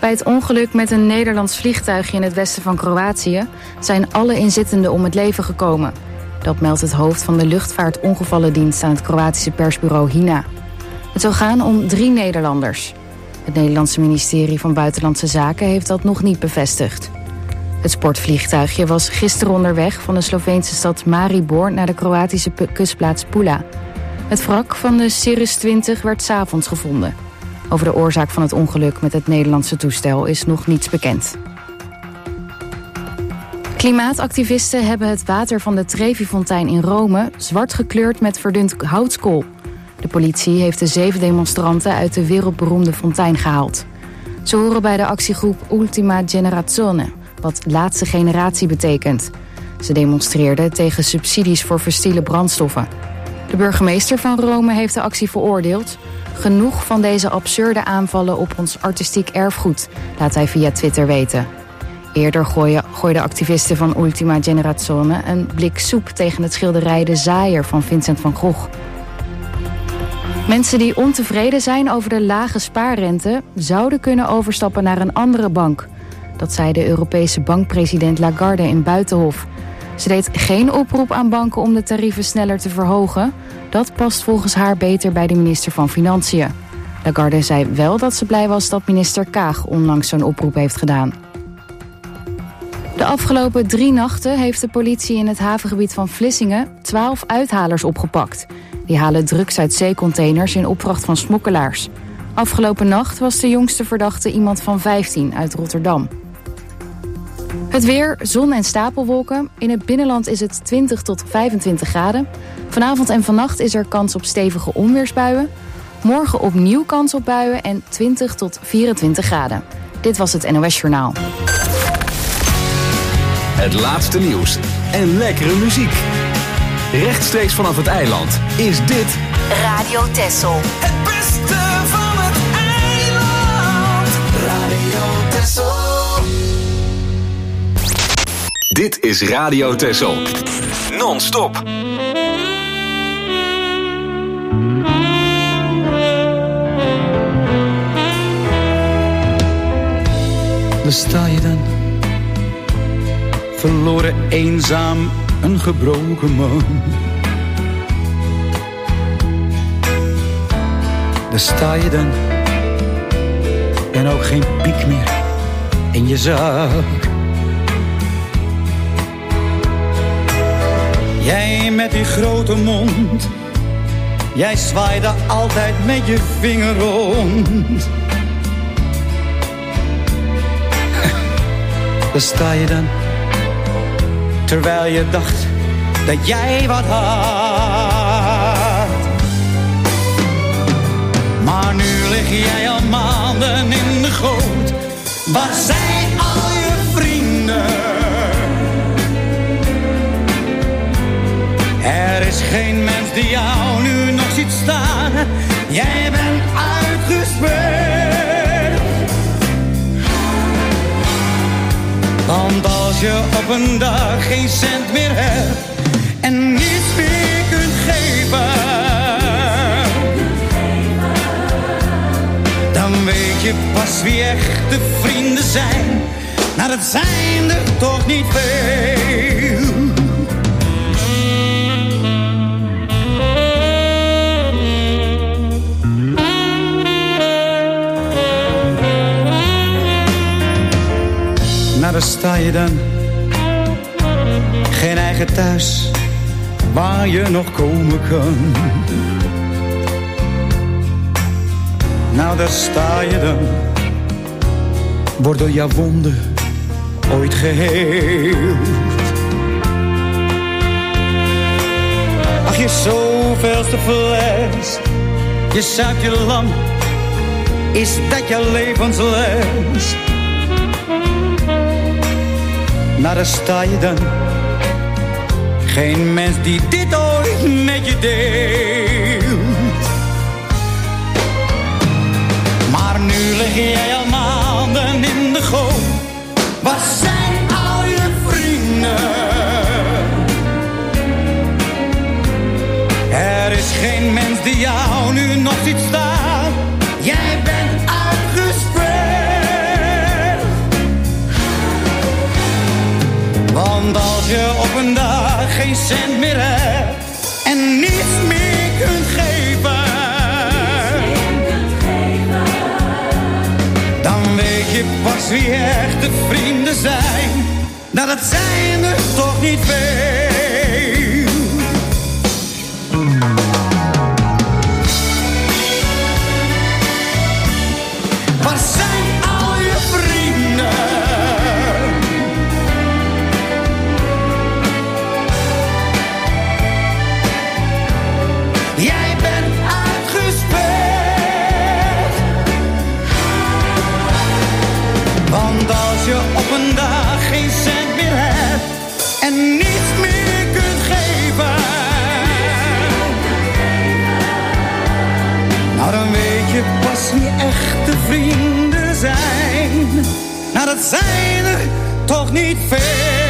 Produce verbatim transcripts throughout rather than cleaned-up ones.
Bij het ongeluk met een Nederlands vliegtuigje in het westen van Kroatië zijn alle inzittenden om het leven gekomen. Dat meldt het hoofd van de luchtvaartongevallendienst aan het Kroatische persbureau Hina. Het zou gaan om drie Nederlanders. Het Nederlandse ministerie van Buitenlandse Zaken heeft dat nog niet bevestigd. Het sportvliegtuigje was gisteren onderweg van de Sloveense stad Maribor naar de Kroatische kustplaats Pula. Het wrak van de Cirrus twintig werd 's avonds gevonden. Over de oorzaak van het ongeluk met het Nederlandse toestel is nog niets bekend. Klimaatactivisten hebben het water van de Trevi-fontein in Rome zwart gekleurd met verdund houtskool. De politie heeft de zeven demonstranten uit de wereldberoemde fontein gehaald. Ze horen bij de actiegroep Ultima Generazione, wat laatste generatie betekent. Ze demonstreerden tegen subsidies voor fossiele brandstoffen. De burgemeester van Rome heeft de actie veroordeeld. Genoeg van deze absurde aanvallen op ons artistiek erfgoed, laat hij via Twitter weten. Eerder gooiden, gooiden activisten van Ultima Generazione een blik soep tegen het schilderij De Zaaier van Vincent van Gogh. Mensen die ontevreden zijn over de lage spaarrente zouden kunnen overstappen naar een andere bank. Dat zei de Europese bankpresident Lagarde in Buitenhof. Ze deed geen oproep aan banken om de tarieven sneller te verhogen. Dat past volgens haar beter bij de minister van Financiën. Lagarde zei wel dat ze blij was dat minister Kaag onlangs zo'n oproep heeft gedaan. De afgelopen drie nachten heeft de politie in het havengebied van Vlissingen twaalf uithalers opgepakt. Die halen drugs uit zeecontainers in opdracht van smokkelaars. Afgelopen nacht was de jongste verdachte iemand van vijftien uit Rotterdam. Het weer, zon en stapelwolken. In het binnenland is het twintig tot vijfentwintig graden. Vanavond en vannacht is er kans op stevige onweersbuien. Morgen opnieuw kans op buien en twintig tot vierentwintig graden. Dit was het N O S Journaal. Het laatste nieuws en lekkere muziek. Rechtstreeks vanaf het eiland is dit Radio Texel. Het beste van het eiland. Radio Texel. Dit is Radio Texel. Non-stop. Daar sta je dan, verloren, eenzaam, een gebroken man. Daar sta je dan, en ook geen piek meer in je zak. Jij met die grote mond, jij zwaaide altijd met je vinger rond. Daar sta je dan, terwijl je dacht dat jij wat had. Maar nu lig jij al maanden in de goot. Waar zijn al je vrienden? Er is geen mens die jou nu nog ziet staan. Jij bent uitgespeeld. Want als je op een dag geen cent meer hebt en niets meer kunt geven, dan weet je pas wie echte vrienden zijn. Nou, dat zijn er toch niet veel. Nou, daar sta je dan, geen eigen thuis waar je nog komen kan. Nou, daar sta je dan, wordt door jouw wonden ooit geheeld. Ach, je zoveelste fles, je zuipt je lang, is dat je levensles? Nou, daar sta je dan, geen mens die dit ooit met je deelt. Maar nu lig jij al maanden in de goot. Waar zijn al je vrienden? Er is geen mens die jou nu nog ziet staan. Jij bent uitgespeeld. je op een dag geen cent meer hebt en niets meer kunt geven, dan weet je pas wie echte vrienden zijn. Nou, dat zijn er toch niet veel. Waar zijn al je vrienden? Jij bent uitgespeeld. Want als je op een dag geen cent meer hebt en niets meer kunt geven, nou dan weet je pas wie echte vrienden zijn. Nou dat zijn er toch niet veel.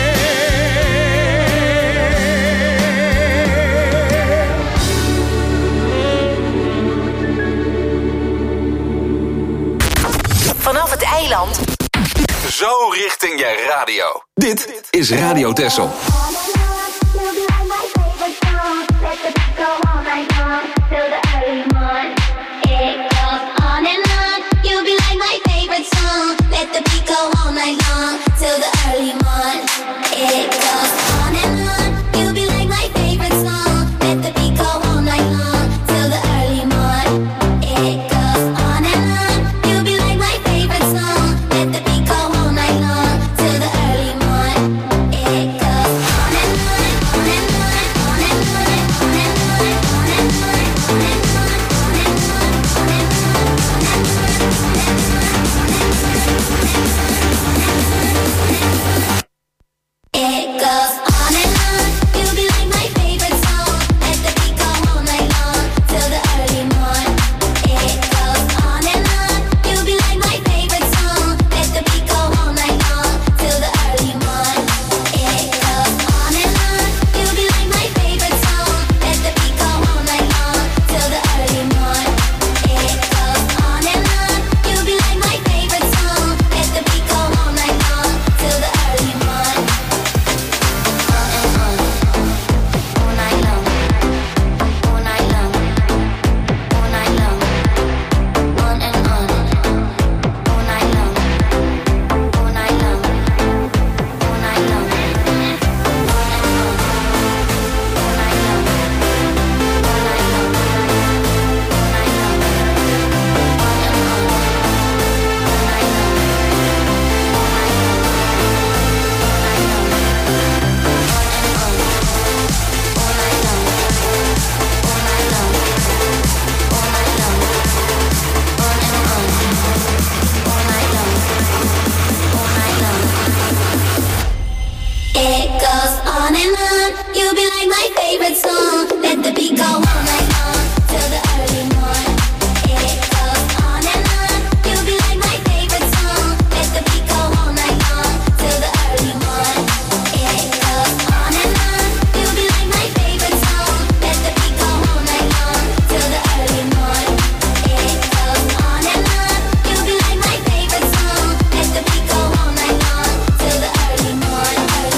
Vanaf het eiland. Zo richting je radio. Dit is Radio Texel. Let the beat go all night long till the early morn. It goes on and on. You'll be like my favorite song. Let the beat go all night long till the early morn. It goes on and on. You'll be like my favorite song. Let the beat go all night long till the early morn. It goes on and on, on and on, on and on, on and on, on and on, on and on, on and on, on and on, on and on. It goes on and on. You'll be like my favorite song. Let the beat go all night long till the early morn. It goes on and on. You'll be like my favorite song. Let the beat go all night long till the early morn. It goes on and on. You'll be like my favorite song. Let the beat go all night long till the early morn. It goes on and on. You'll be like my favorite song. Let the beat go all night long till the early morn. It goes on and on. You'll be like my favorite song. Let the beat go all night long till the early morn. It goes on and on. You'll be like my favorite song. Let the beat go all night long till the early morn. It goes on and on. You'll be like my favorite song. Let the beat go all night long till the early morn. It goes on and on. You'll be like my favorite song. Let the beat go all night long till the early morn.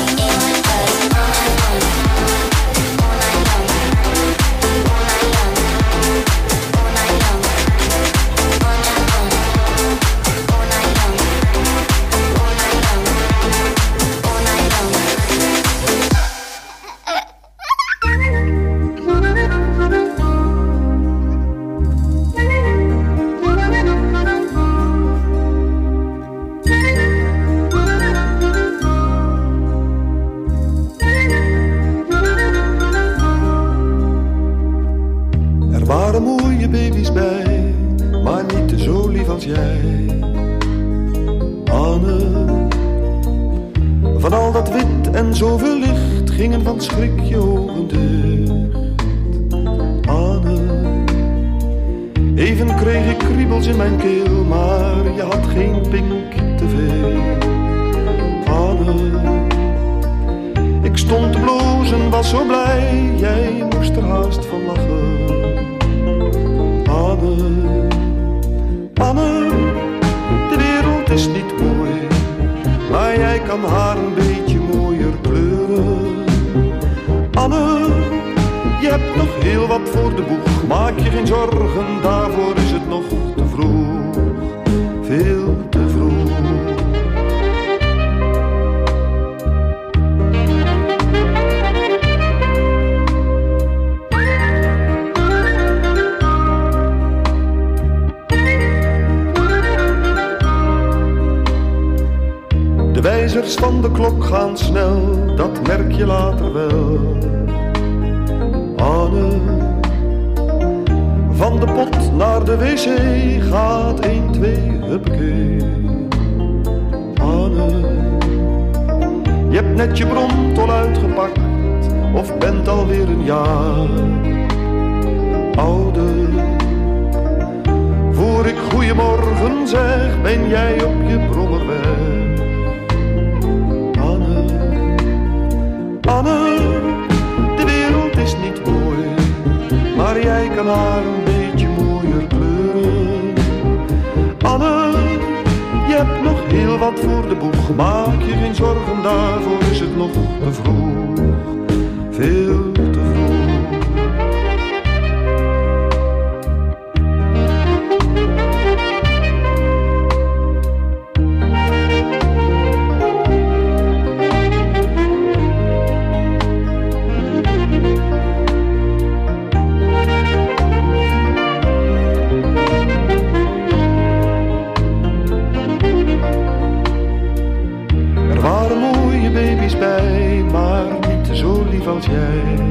Er waren mooie baby's bij, maar niet zo lief als jij. Anne, van al dat wit en zoveel licht gingen van schrik je ogen dicht. Anne, even kreeg ik kriebels in mijn keel, maar je had geen pink te veel. Anne, ik stond te blozen, was zo blij, jij moest er haast van lachen. Anne, Anne, de wereld is niet mooi, maar jij kan haar een beetje mooier kleuren. heel wat voor de boeg. Maak je geen zorgen, daarvoor is het nog te vroeg. Veel te vroeg. De wijzers van de klok gaan snel, dat merk je later wel. Anne, van de pot naar de wc gaat een, twee, huppakee. Anne, je hebt net je bromtol uitgepakt, of bent alweer een jaar ouder. Voor ik goeiemorgen zeg, ben jij op je brommer weg. Anne, Anne, de wereld is niet mooi, maar jij kan haar een beetje mooier kleuren. Anne, je hebt nog heel wat voor de boeg, maak je geen zorgen, daarvoor is het nog te vroeg. Veel te vroeg. Als jij,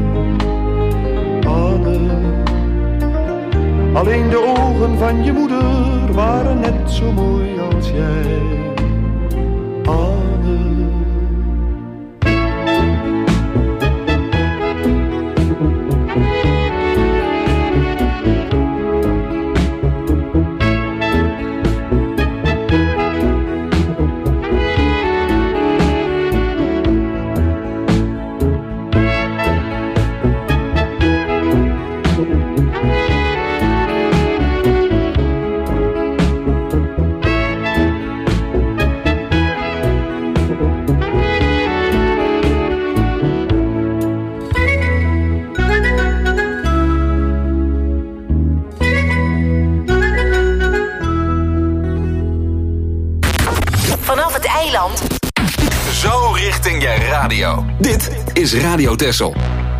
Anne, alleen de ogen van je moeder waren net zo mooi als jij, Anne. Zo richting je radio. Dit is Radio Texel.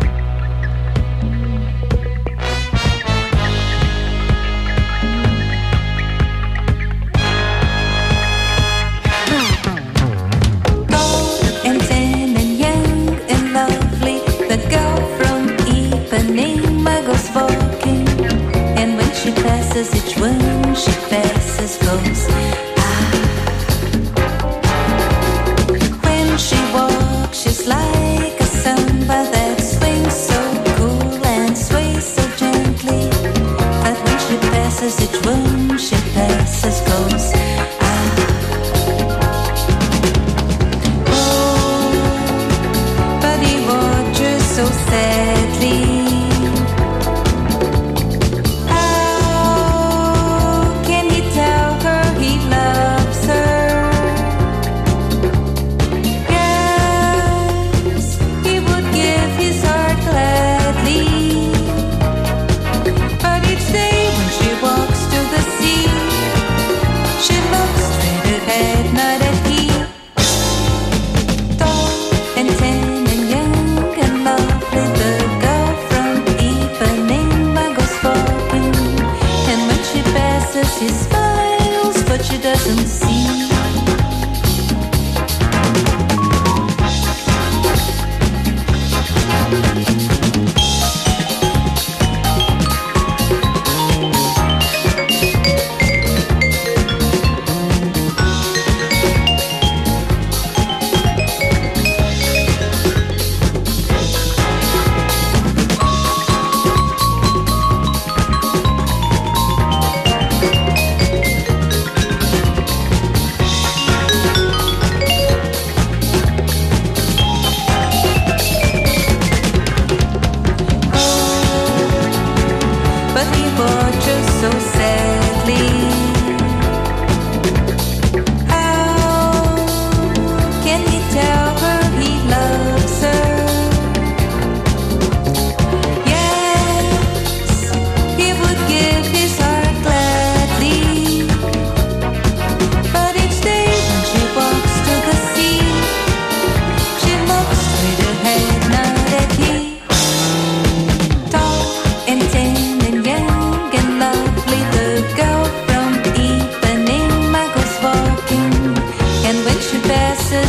Each one she passes goes ah. When she walks, she's like a samba that's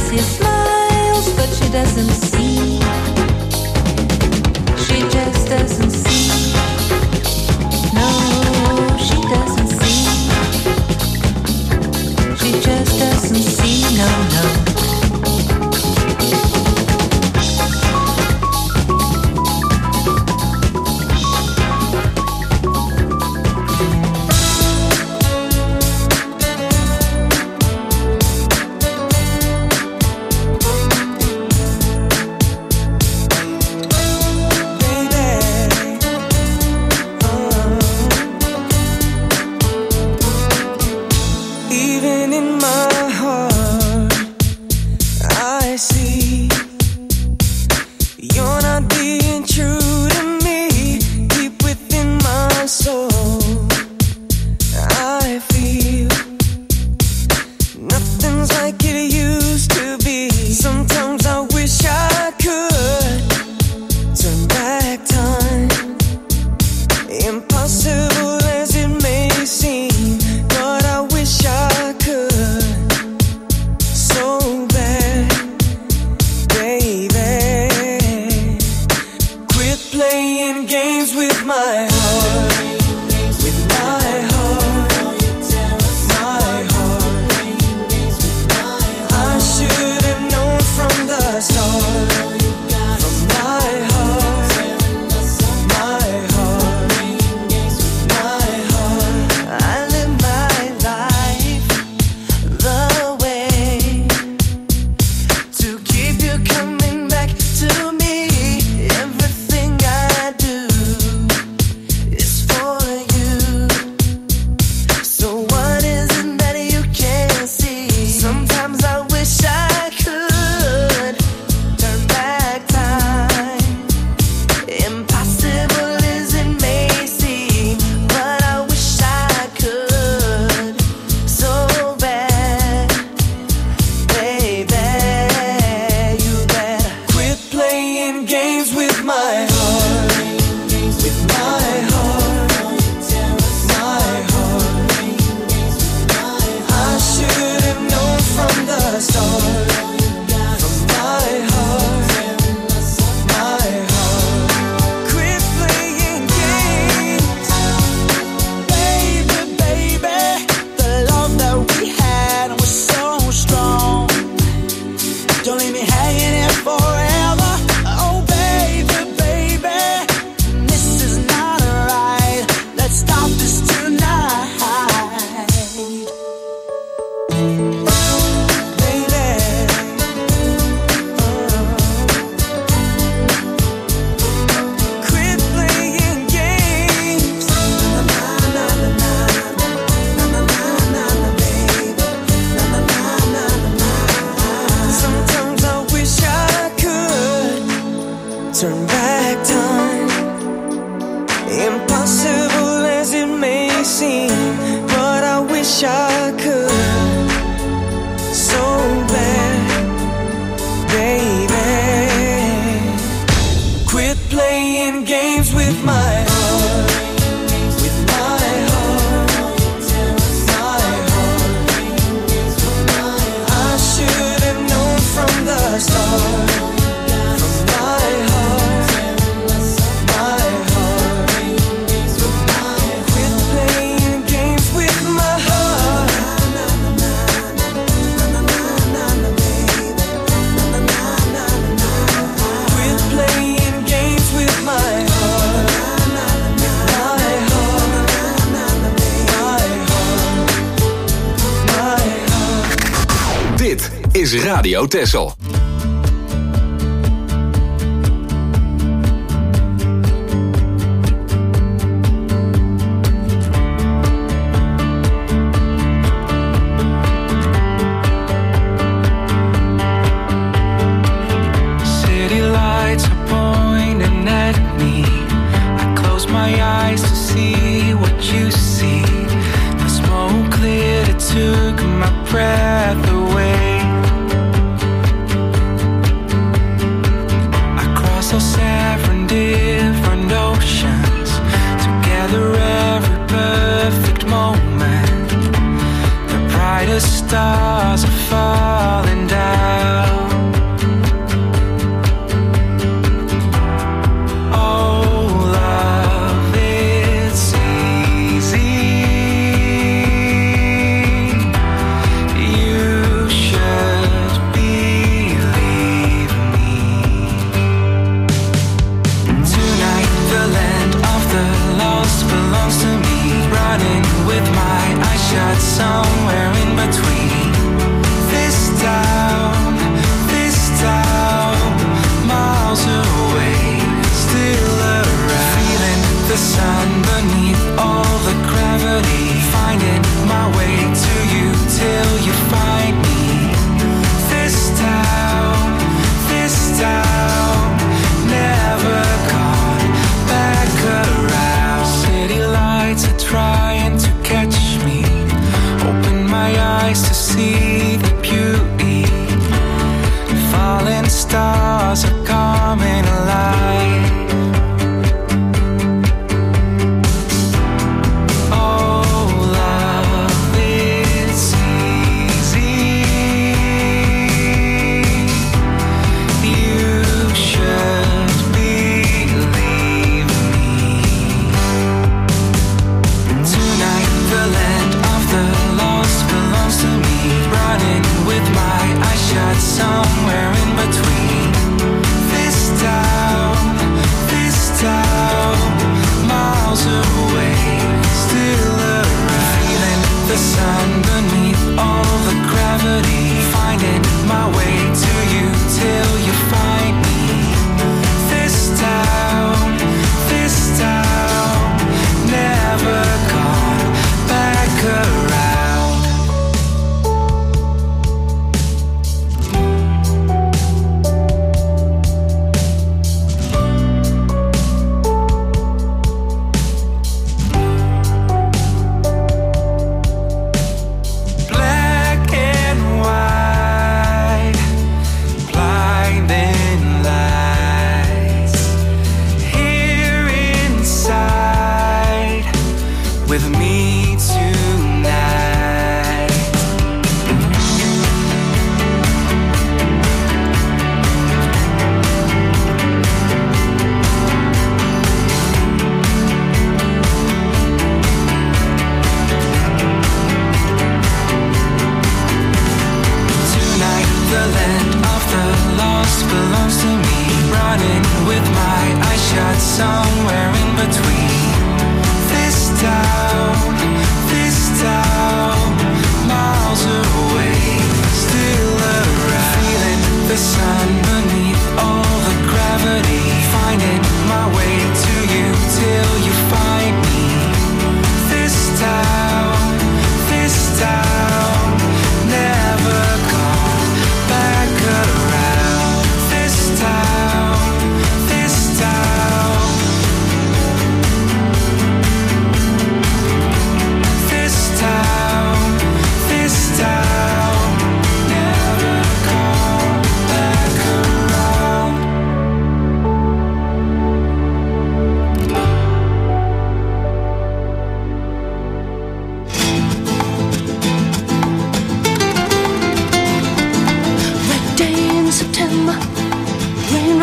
see smiles, but she doesn't see. She just doesn't see. No, she doesn't see. She just doesn't see. No, no. Is Radio Texel. City lights are pointing at me. I close my eyes to see what you see. The smoke cleared, it took my breath away. Seven different oceans, together every perfect moment. The brightest stars are falling down.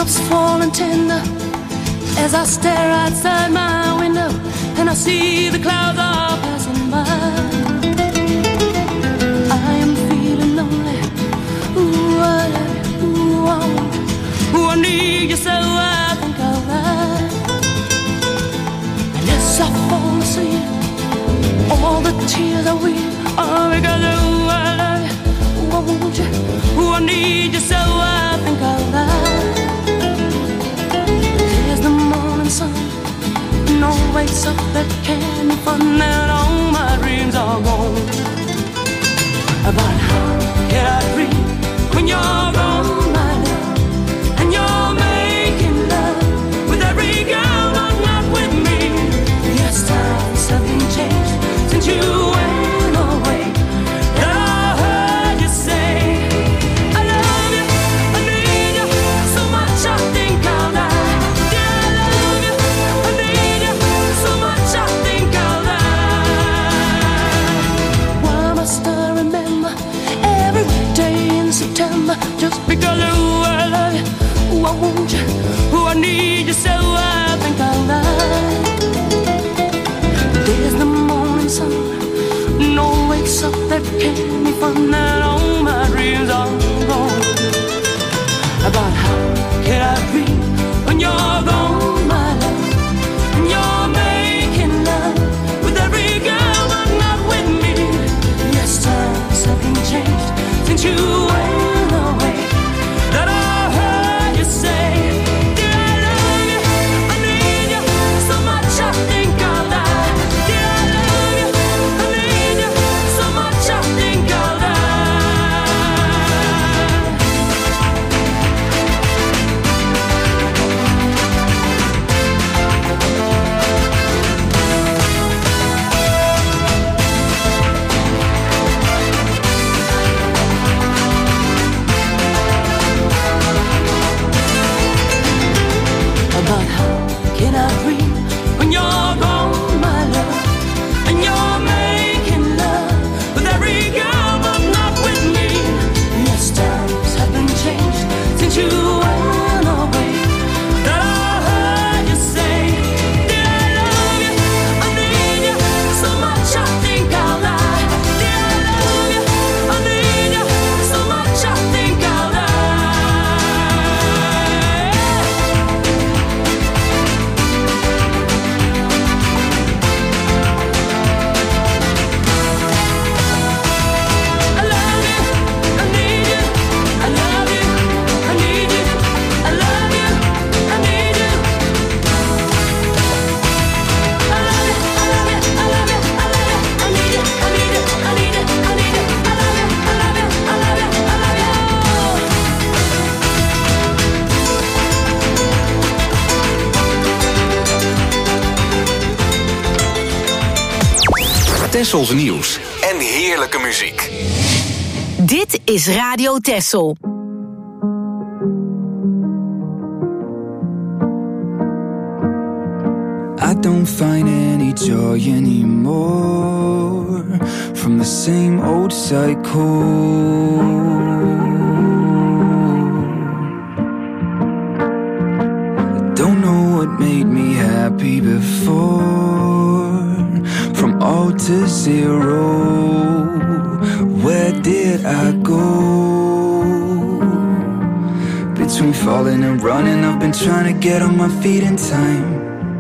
raindrops falling tender as I stare outside my window and I see the clouds are passing by. I am feeling lonely. Ooh, I love you. Ooh, I want you. Ooh, I need you so I think I'll ride. And as I fall asleep, all the tears I weep are because ooh, I love you. Ooh, I want you. Ooh, I need you so I think I'll ride. There's the morning sun, no wakes up that candy fun, and all my dreams are gone. But how can I dream when you're gone, my love, and you're making love with every girl, but not with me? Yes, times have been changed since you went away. And I heard you say, I love you, I need you so much I think I'll die. Yeah, I love you, I need you so much I think I'll die. Why must I remember every day in September just because ooh, I love you, ooh, I want you, ooh, I need you so I think I'll die. There's the morning sun, no wakes up that can be fun, and all my dreams are gone. About how can I dream when you're gone, my love, and you're making love with every girl, but not with me? Yes, times have been changed since you went away. That I heard you say, dear, I love you, I need you so much I think I'll die. Dear, I love you, I need you so much I think I'll die. But how can I dream when you're gone, my love, and you're making love with every girl, but not with me? Yes, times have been changed since you went away. That I heard you say, dear, I love you, I need you so much I think I'll die. Dear, I love you, I need you so much I think I'll die. I love you, I need you, I love you, I need you, I love you, I need you. I love you, I love you, I love you, I love you, I need you, I need you, I need you, I need you. I love you, I love you, I love you, I love you. Tessels nieuws en heerlijke muziek. Dit is Radio Tessel. I don't find any joy anymore from the same old cycle. I don't know what made me happy before, from all to zero. Where did I go? Between falling and running, I've been trying to get on my feet in time.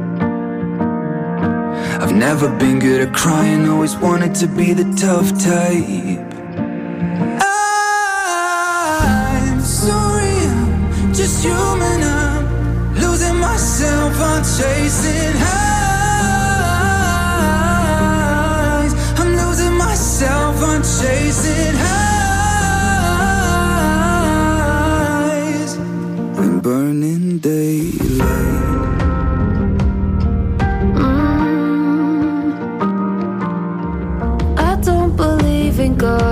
I've never been good at crying, always wanted to be the tough type. I'm sorry, I'm just human, I'm losing myself, I'm chasing highs. I'm losing myself, I'm chasing highs. I'm burning daylight. I don't believe in God.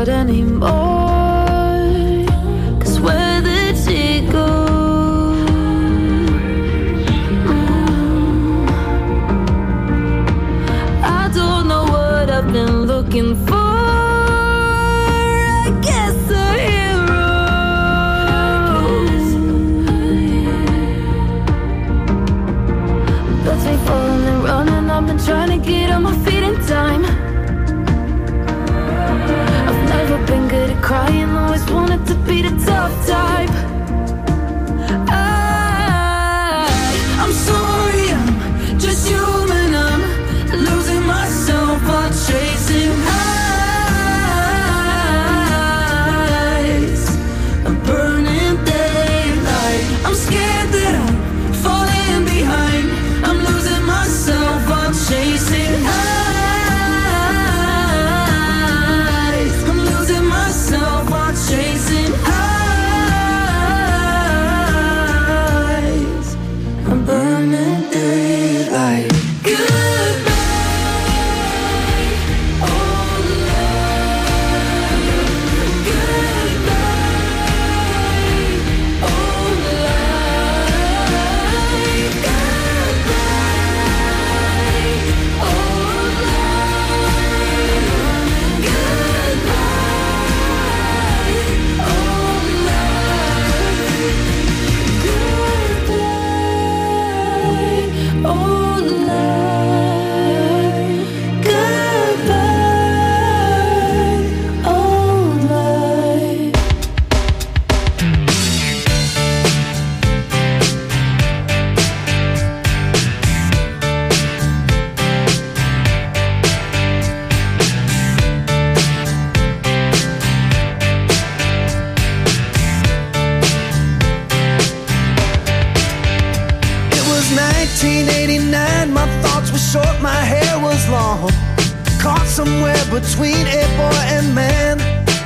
nineteen eighty-nine, my thoughts were short, my hair was long, caught somewhere between a boy and man.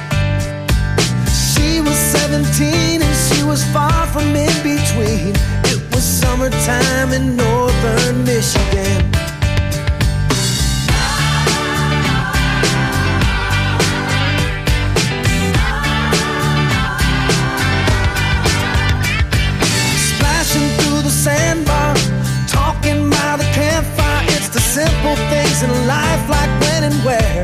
She was seventeen and she was far from in between. It was summertime in northern Michigan. Splashing through the sandbar, talking by the campfire. It's the simple things in life, like when and where.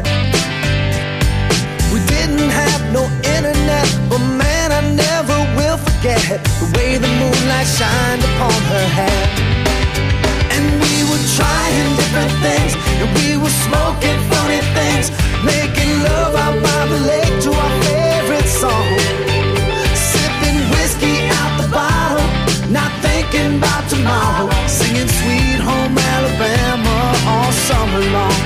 We didn't have no internet, but man, I never will forget the way the moonlight shined upon her hair. And we were trying different things, and we were smoking funny things, making love out by the lake to our favorite song, sipping whiskey out the bottle, not thinking about tomorrow, singing Sweet Home Alabama all summer long.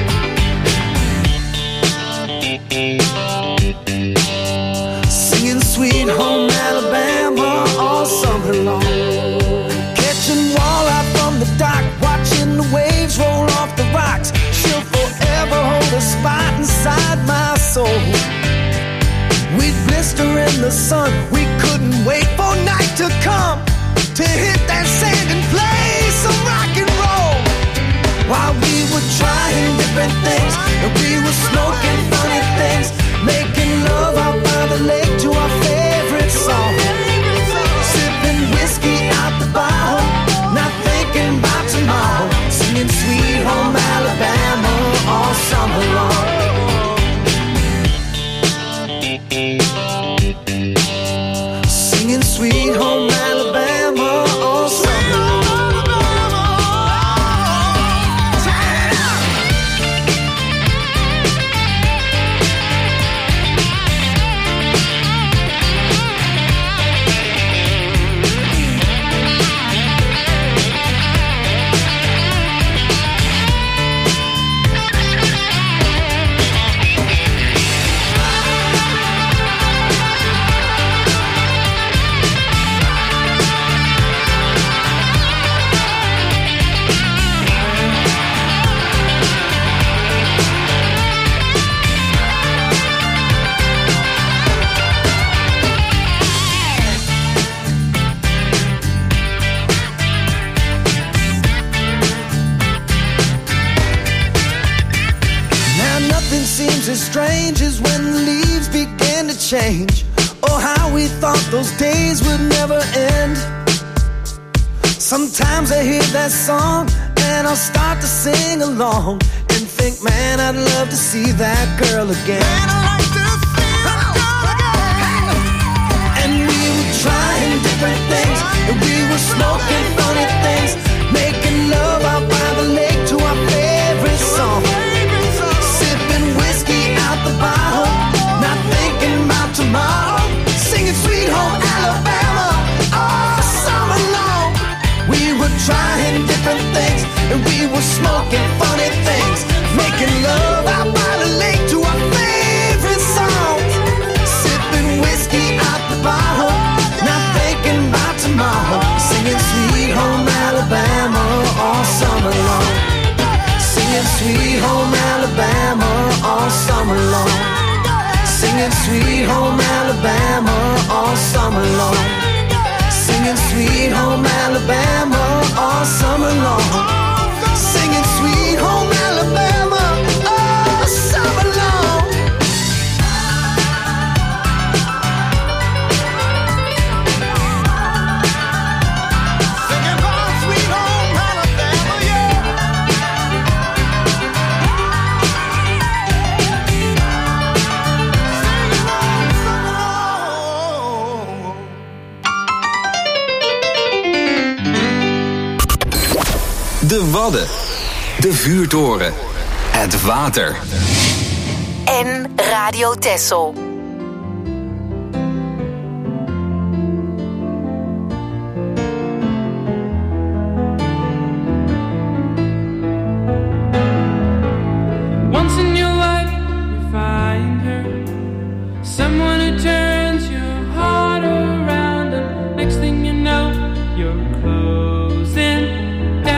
Singing Sweet Home Alabama all summer long. Catching walleye from the dock, watching the waves roll off the rocks. She'll forever hold a spot inside my soul. We'd blister in the sun, we couldn't wait for night to come to hit that sand and play some rock and roll. While we were trying different things, and we were smoking funny things, making love out by the lake to our favorite song, sipping whiskey out the bottle, not thinking about tomorrow, singing Sweet Home Alabama all summer long. Singing Sweet Home Alabama all summer long. As strange as when the leaves began to change. Oh, how we thought those days would never end. Sometimes I hear that song and I'll start to sing along and think, man, I'd love to see that girl again. Man, I'd like to see that girl again. And we were trying different things, and we were smoking funny things, making love out by the lake to our favorite song, the bottle, not thinking about tomorrow, singing Sweet Home Alabama all summer long. We were trying different things, and we were smoking funny things, making love out by the lake to our favorite song, sipping whiskey out the bottle, not thinking about tomorrow, singing Sweet Home Alabama all summer long. Singing Sweet Home Alabama all summer long. Singing Sweet Home Alabama all summer long. Singing Sweet Home Alabama all summer long. Singing Sweet Home Alabama all summer long. Singing about Sweet Home Alabama, yeah. De Wadden, de vuurtoren, het water. En Radio Texel. Once in your life you find her, someone who turns your heart around, and next thing you know you're closing down.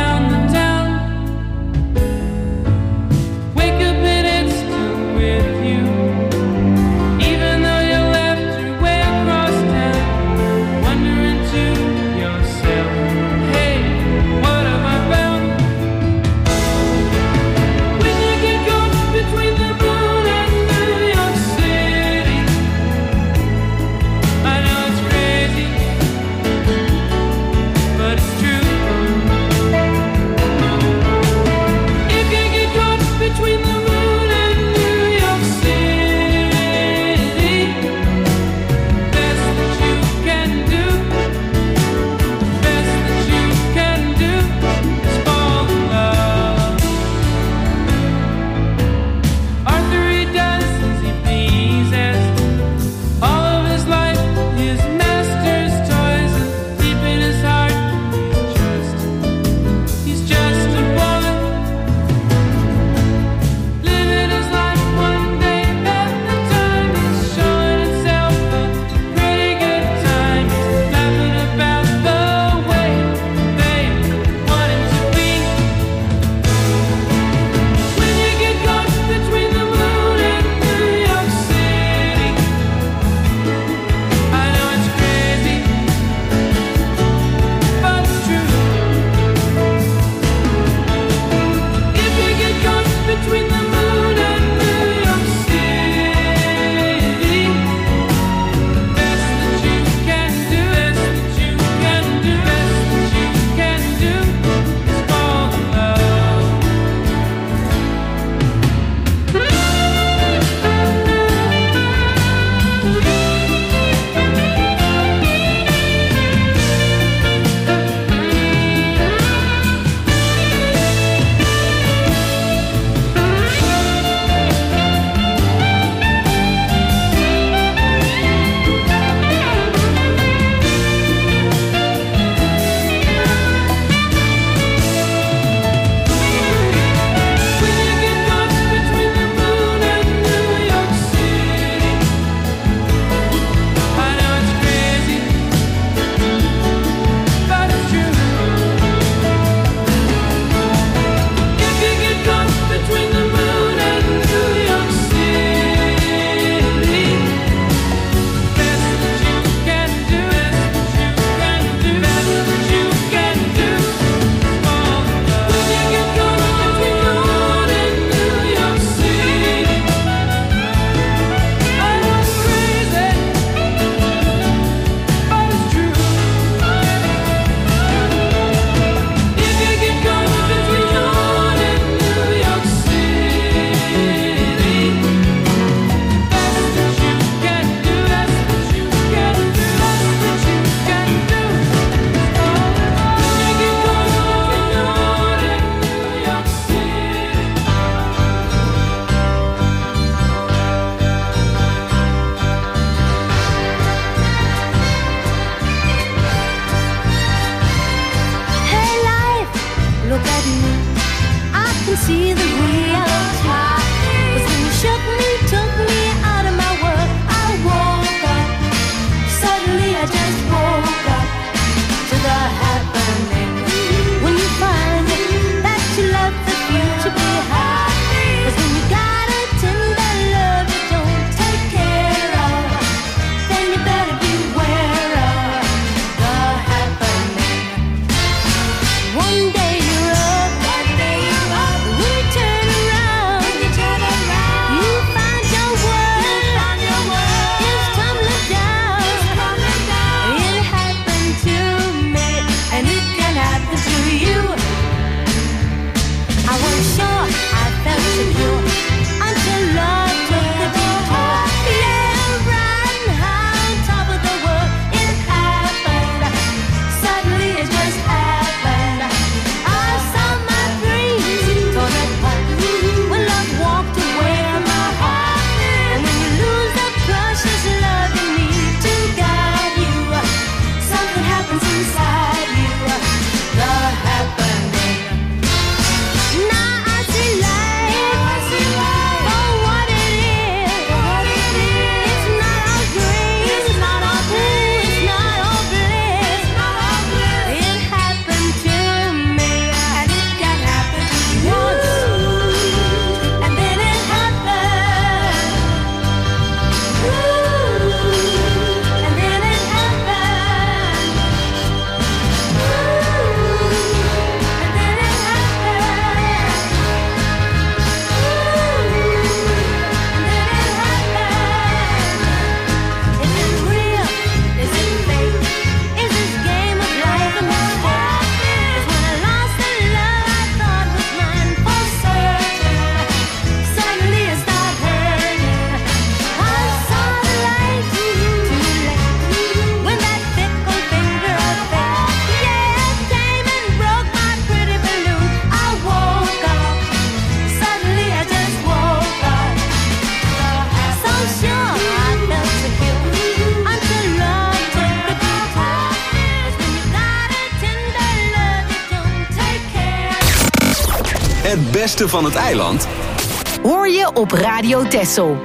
beste van het eiland hoor je op Radio Texel.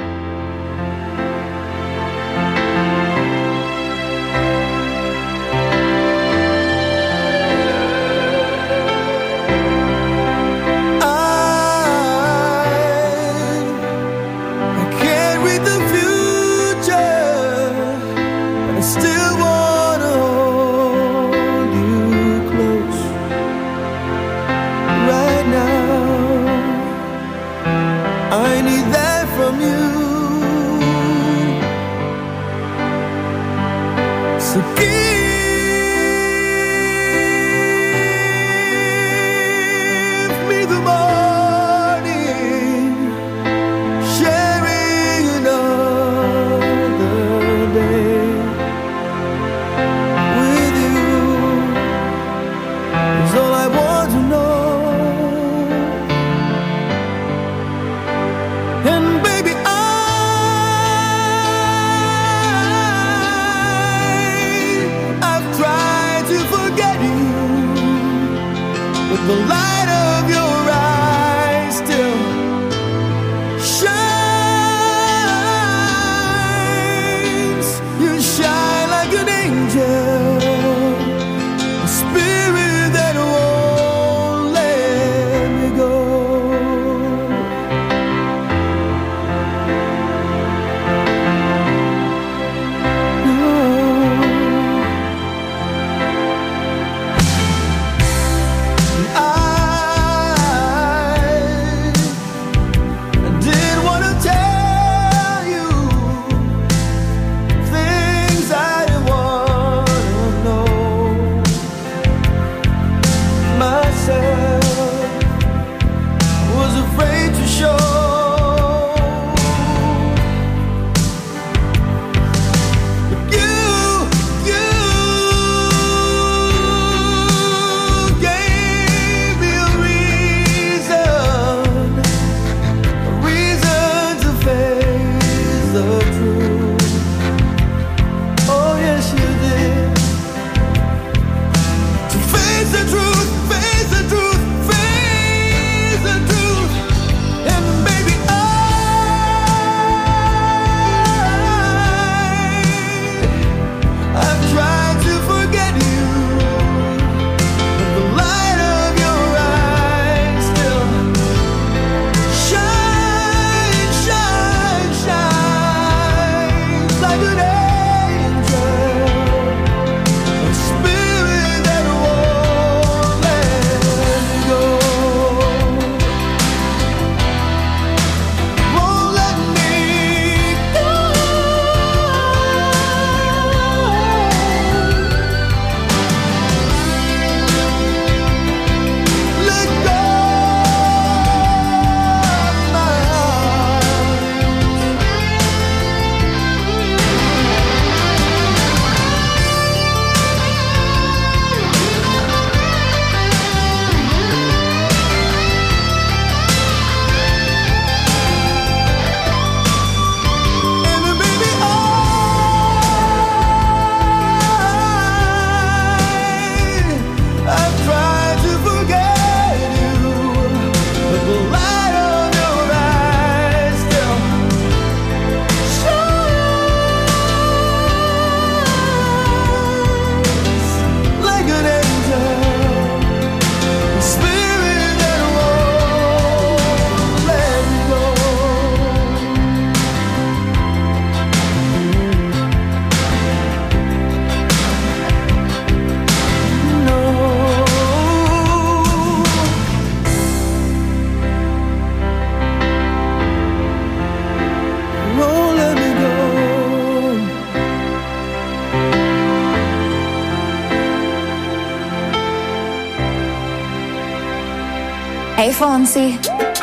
Hey, Fonsi.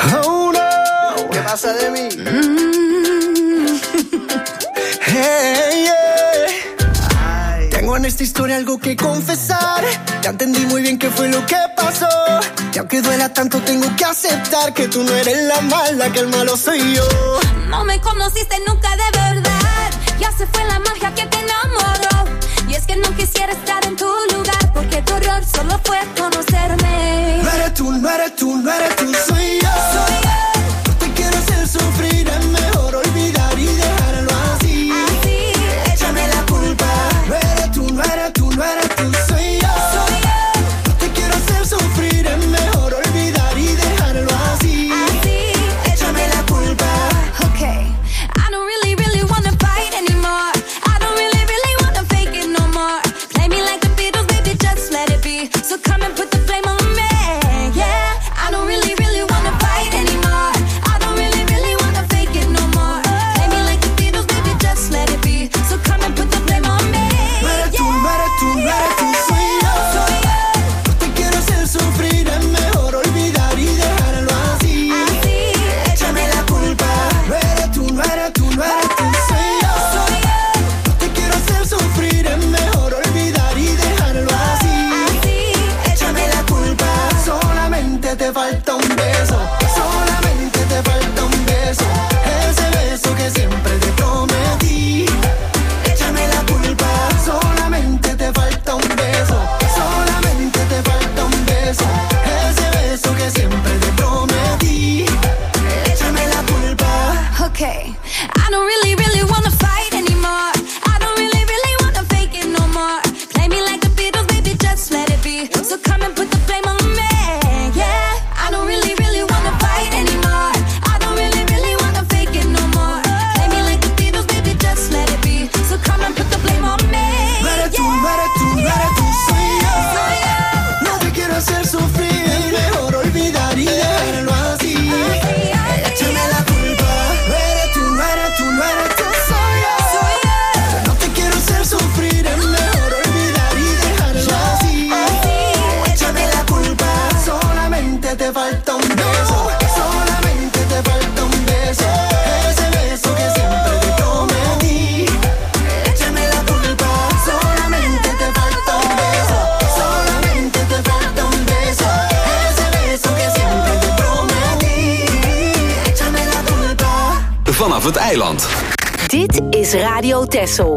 Oh no, ¿qué pasa de mí? Mm. Hey, yeah. Tengo en esta historia algo que confesar. Ya entendí muy bien qué fue lo que pasó. Y aunque duela tanto, tengo que aceptar que tú no eres la mala, que el malo soy yo. No me conociste nunca de verdad. Ya se fue la magia que te enamoró. Y es que no quisiera estar en tu lugar, porque tu error solo fue conocerme. No eres tú, no eres tú, no eres tú, soy yo. vanaf het eiland. Dit is Radio Texel.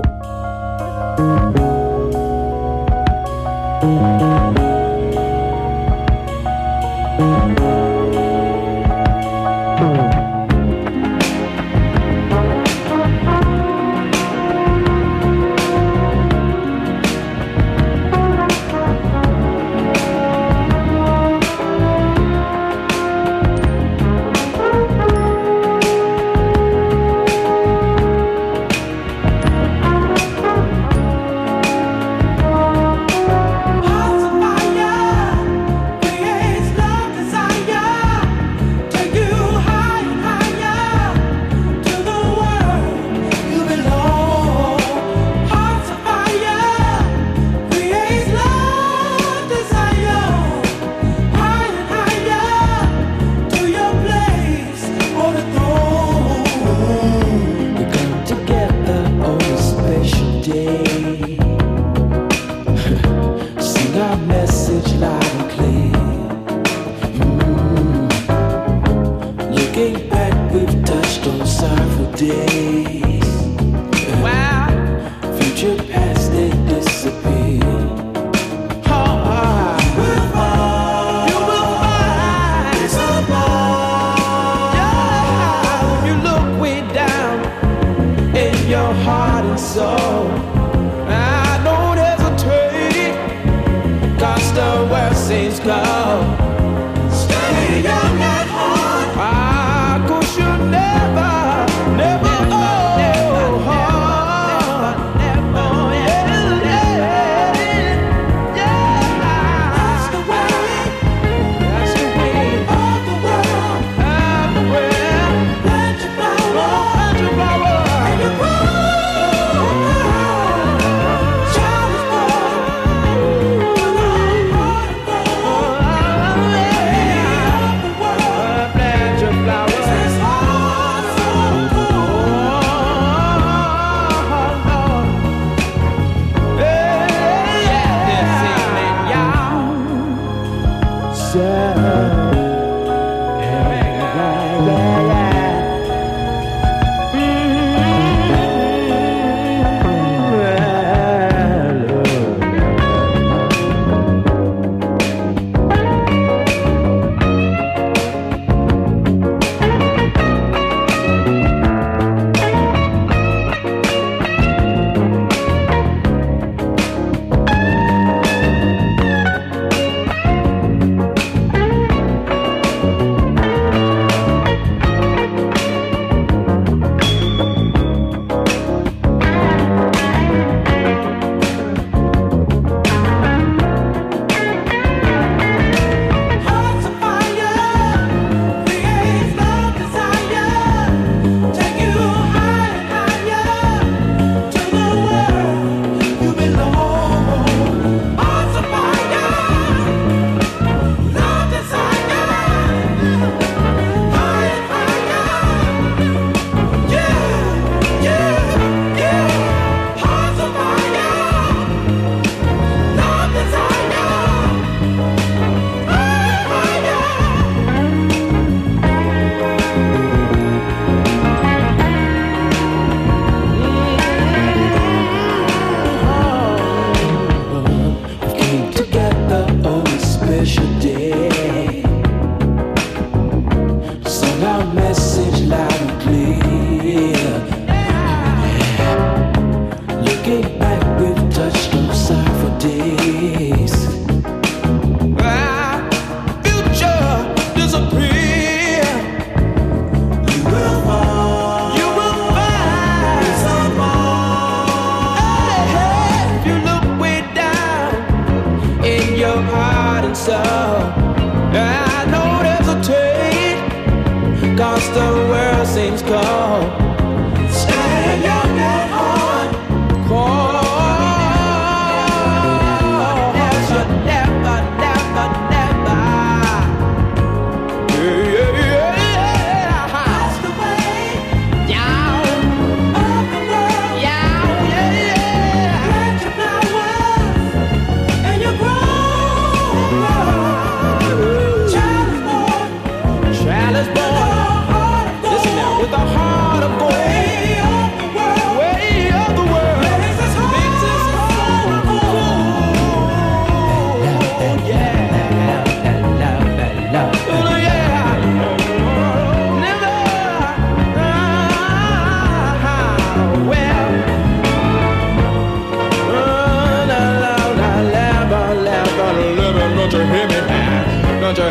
Stay young and hard. Cause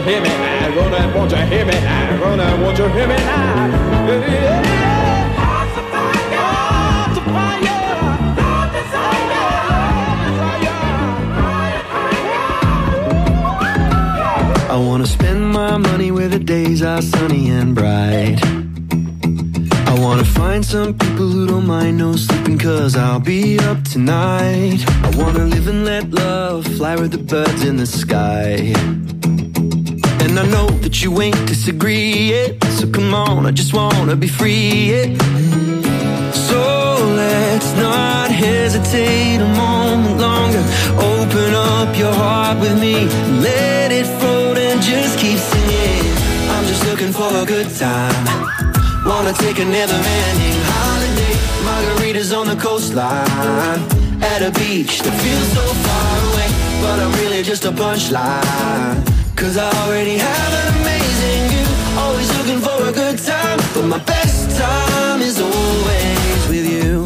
hear me now? Gonna won't you hear me now? Gonna won't you hear me now? Yeah. Hearts of fire, hearts of fire, hearts of fire. I wanna spend my money where the days are sunny and bright. I wanna find some people who don't mind no sleeping, cause I'll be up tonight. I wanna live and let love fly with the birds in the sky. And I know that you ain't disagree yet, so come on, I just wanna be free, yeah. So let's not hesitate a moment longer. Open up your heart with me, let it float and just keep singing. I'm just looking for a good time. Wanna take a never-ending holiday. Margaritas on the coastline, at a beach that feels so far away, but I'm really just a punchline, cause I already have an amazing view. Always looking for a good time, but my best time is always with you.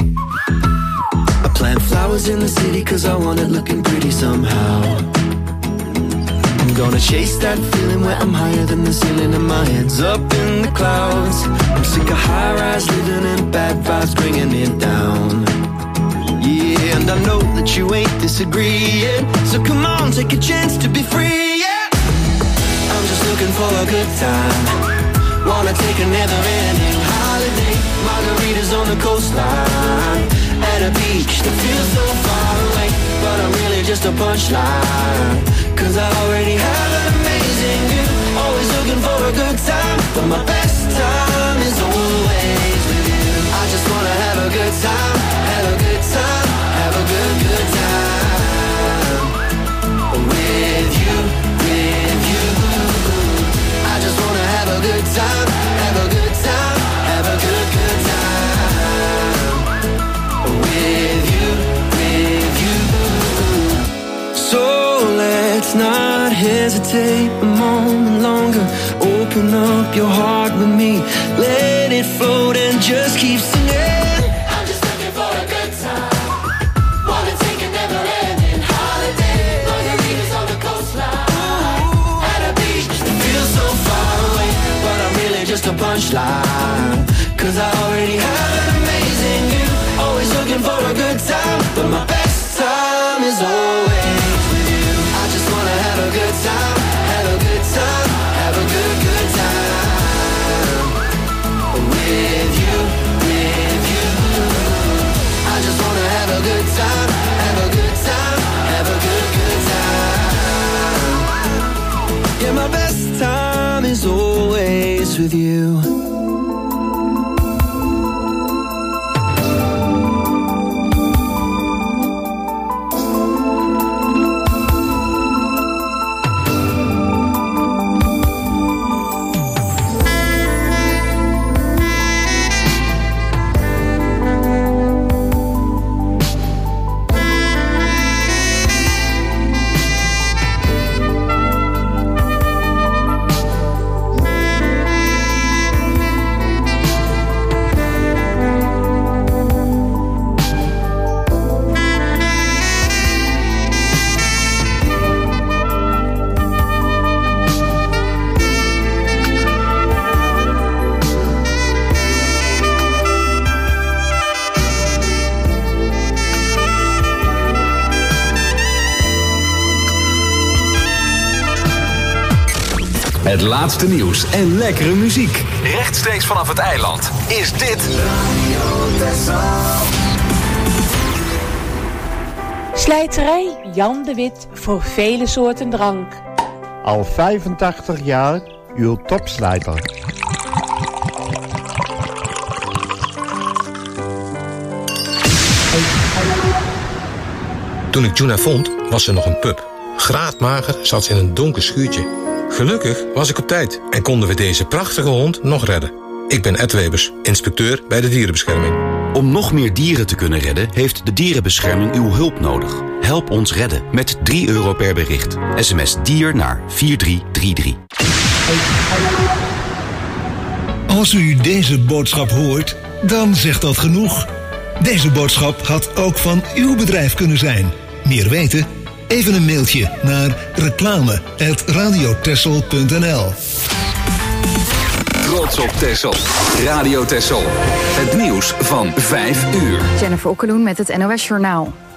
I plant flowers in the city cause I want it looking pretty somehow. I'm gonna chase that feeling where I'm higher than the ceiling and my head's up in the clouds. I'm sick of high-rise living and bad vibes bringing it down. Yeah, and I know that you ain't disagreeing, so come on, take a chance to be free, yeah. I'm just looking for a good time. Wanna take a never-ending holiday. Margaritas on the coastline, at a beach that feels so far away, but I'm really just a punchline, cause I already have an amazing view. Always looking for a good time, but my best time is always with you. I just wanna have a good time, have a good time, have a good, good time with you, with you. I just wanna have a good time, have a good time, have a good, good time with you, with you. So let's not hesitate a moment longer. Open up your heart with me, let it float and just keep singing. I'm just looking for a good time. Wanna take a never-ending holiday. Margaritas on the coastline, at a beach that feels so far away, but I'm really just a punchline, cause I already have an amazing view. Always looking for a good time, but my best time is always with you. I just wanna have a good time, have a good time, have a good, good time with you, with you. I just wanna have a good time, have a good time, have a good, good time. Yeah, my best time is always with you. Het laatste nieuws en lekkere muziek. Rechtstreeks vanaf het eiland is dit Radio Texel. Slijterij Jan de Wit voor vele soorten drank. Al vijfentachtig jaar uw topslijter. Toen ik Juna vond, was ze nog een pup. Graadmager zat ze in een donker schuurtje. Gelukkig was ik op tijd en konden we deze prachtige hond nog redden. Ik ben Ed Webers, inspecteur bij de dierenbescherming. Om nog meer dieren te kunnen redden, heeft de dierenbescherming uw hulp nodig. Help ons redden met drie euro per bericht. S M S dier naar vier drie drie drie. Als u deze boodschap hoort, dan zegt dat genoeg. Deze boodschap had ook van uw bedrijf kunnen zijn. Meer weten? Even een mailtje naar reclame at radiotessel punt n l. Trots op Texel. Radio Texel. Het nieuws van vijf uur. Jennifer Okkeloen met het N O S Journaal.